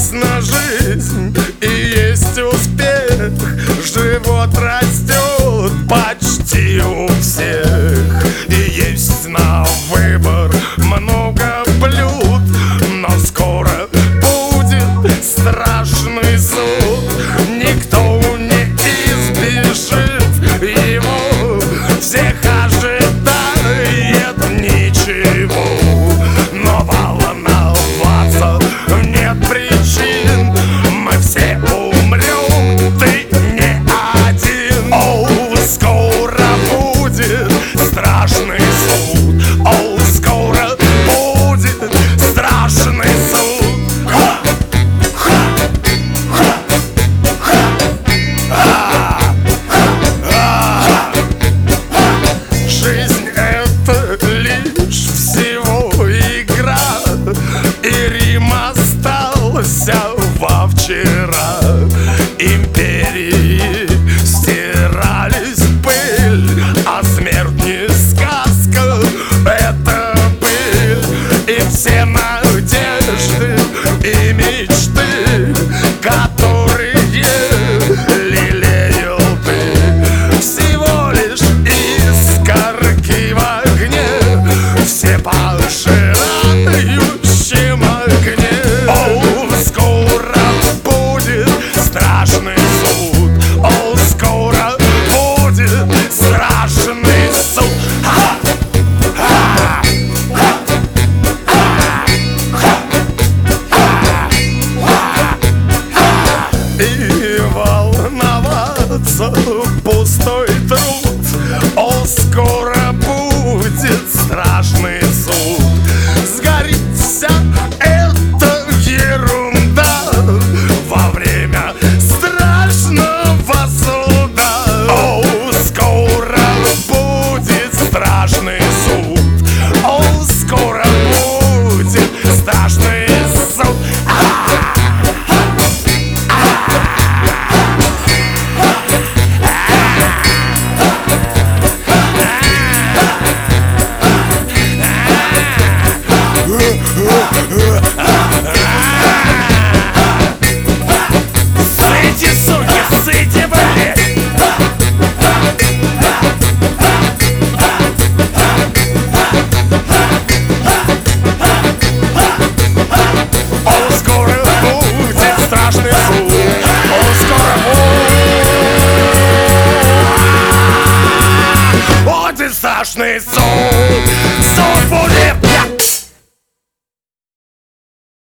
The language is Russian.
прекрасна жизнь и есть успех. Живот растет почти у всех, и есть на выбор много блюд. Но скоро будет страшный суд, никто не избежит его, всех ожидает ничего. Но волноваться нет причин, мы все умрем, ты не один. О, скоро будет страшный суд, о, скоро будет страшный суд. Жизнь — это лишь всего игра, и Рим остался во вчера. Империи стирались в пыль, а смерть не сказка, это пыль. И все надежды и мечты, которые лелеял ты, всего лишь искорки в огне, все пожирающем огне. О, скоро будет страшный суд, о, скоро будет страшный суд. И волноваться пустой труд, о, скоро будет страшный суд. Сгорит вся эта ерунда во время страшного суда. О, скоро будет страшный суд, о, скоро будет страшный суд. Сыти, суки, сыти, блядь! О, скоро будет страшный суд, о, скоро будет страшный суд. Суд будет